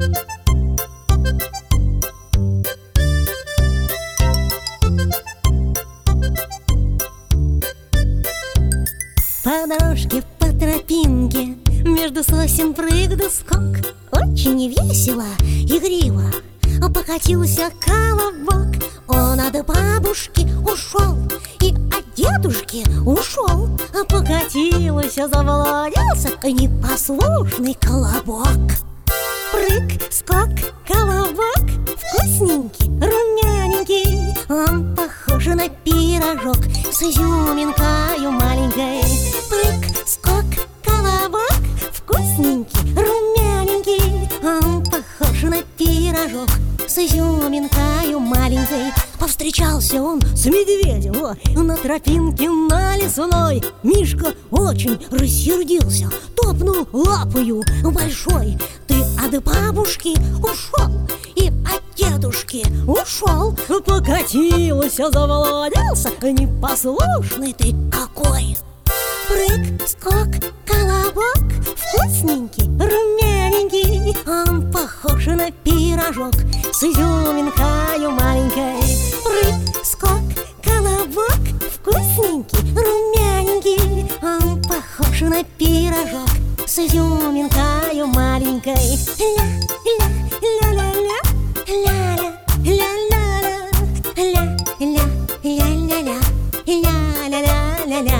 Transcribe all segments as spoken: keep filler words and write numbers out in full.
По дорожке, по тропинке между сосен прыг да скок. Очень весело, игриво покатился колобок. Он от бабушки ушел и от дедушки ушел. Покатился, завладелся непослушный колобок. Прыг, скок, колобок, вкусненький, румяненький. Он похож на пирожок с изюминкою маленькой. Прыг, скок, колобок, вкусненький, румяненький. Он похож на пирожок с изюминкою маленькой. Повстречался он с медведем на тропинке на лесной. Мишка очень рассердился, топнул лапою большой. Ты от бабушки ушел и от дедушки ушел. Покатился, завладелся, непослушный ты какой. Прыг, скок, колобок, вкусненький, румяненький. Он похож на пирожок с изюминкою маленькой. Прыг, скок, колобок, вкусненький, румяненький. Он похож на пирожок с изюминкою маленькой. Ля-ля-ля-ля-ля, ля-ля-ля-ля-ля, ля-ля-ля-ля-ля, ля-ля-ля-ля-ля.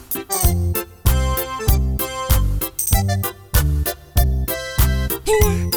Yeah.